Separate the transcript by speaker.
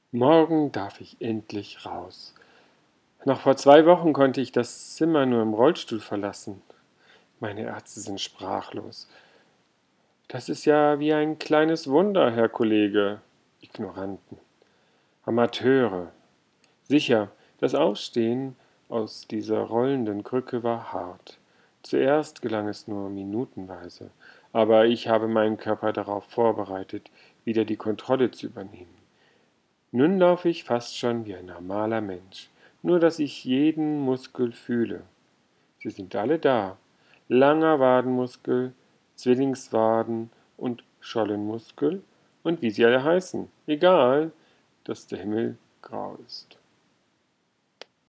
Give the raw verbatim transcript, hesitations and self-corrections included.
Speaker 1: Morgen darf ich endlich raus. Noch vor zwei Wochen konnte ich das Zimmer nur im Rollstuhl verlassen. Meine Ärzte sind sprachlos. Das ist ja wie ein kleines Wunder, Herr Kollege. Ignoranten. Amateure. Sicher, das Aufstehen aus dieser rollenden Krücke war hart. Zuerst gelang es nur minutenweise, aber ich habe meinen Körper darauf vorbereitet, wieder die Kontrolle zu übernehmen. Nun laufe ich fast schon wie ein normaler Mensch, nur dass ich jeden Muskel fühle. Sie sind alle da. Langer Wadenmuskel, Zwillingswaden und Schollenmuskel und wie sie alle heißen. Egal, dass der Himmel grau ist.